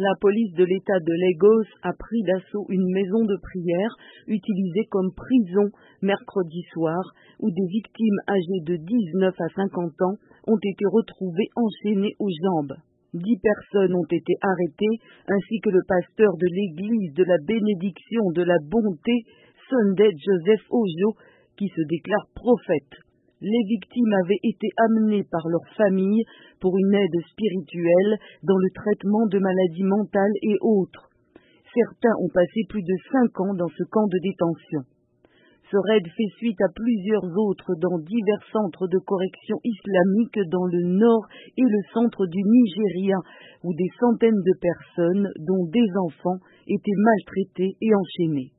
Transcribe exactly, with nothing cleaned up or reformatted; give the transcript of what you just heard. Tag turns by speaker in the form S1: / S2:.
S1: La police de l'État de Lagos a pris d'assaut une maison de prière utilisée comme prison mercredi soir, où des victimes âgées de dix-neuf à cinquante ans ont été retrouvées enchaînées aux jambes. Dix personnes ont été arrêtées, ainsi que le pasteur de l'église de la bénédiction de la bonté, Sunday Joseph Ojo, qui se déclare prophète. Les victimes avaient été amenées par leur famille pour une aide spirituelle dans le traitement de maladies mentales et autres. Certains ont passé plus de cinq ans dans ce camp de détention. Ce raid fait suite à plusieurs autres dans divers centres de correction islamique dans le nord et le centre du Nigeria, où des centaines de personnes, dont des enfants, étaient maltraitées et enchaînées.